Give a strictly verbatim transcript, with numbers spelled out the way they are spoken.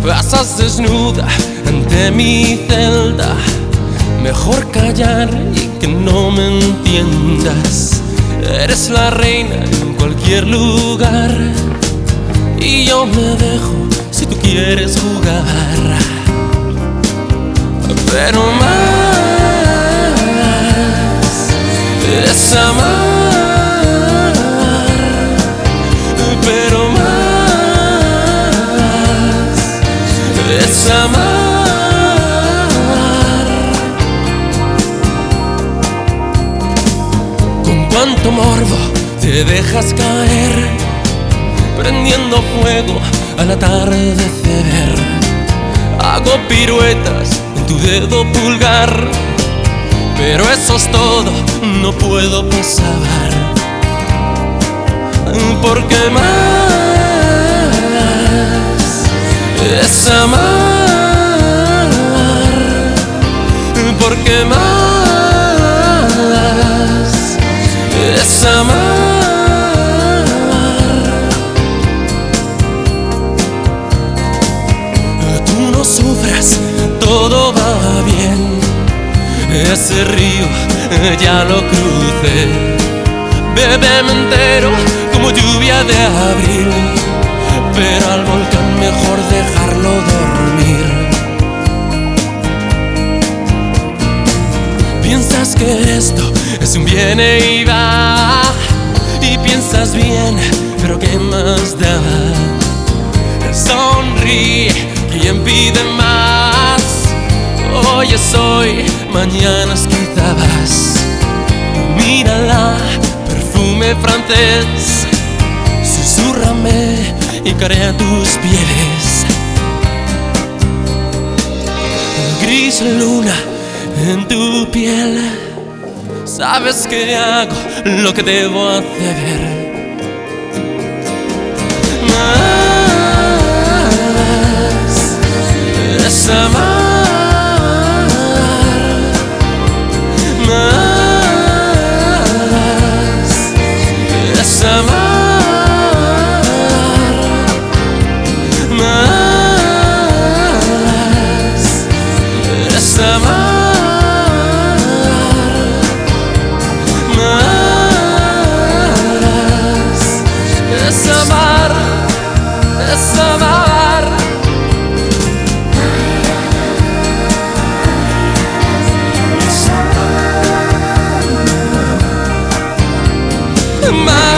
Pasas desnuda ante mi celda. Mejor callar y que no me entiendas. Eres la reina en cualquier lugar y yo me dejo si tú quieres jugar. Pero más es amar, pero más es amar. Con cuánto morbo te dejas caer, prendiendo fuego al atardecer. Hago piruetas en tu dedo pulgar, pero eso es todo, no puedo pasar. Porque más es amar, porque más es amar. Tú no sufras, todo va bien. Ese río ya lo crucé. Bébeme entero como lluvia de abril, pero al volcán mejor dejarlo dormir. Piensas que esto es un viene y va, y piensas bien, pero ¿qué más da? Sonríe, ¿quién pide más? Hoy es hoy, mañana es quizás. Mírala, perfume francés, susúrrame y caeré a tus pies. Gris luna en tu piel, sabes que hago lo que debo hacer. Más es amar. My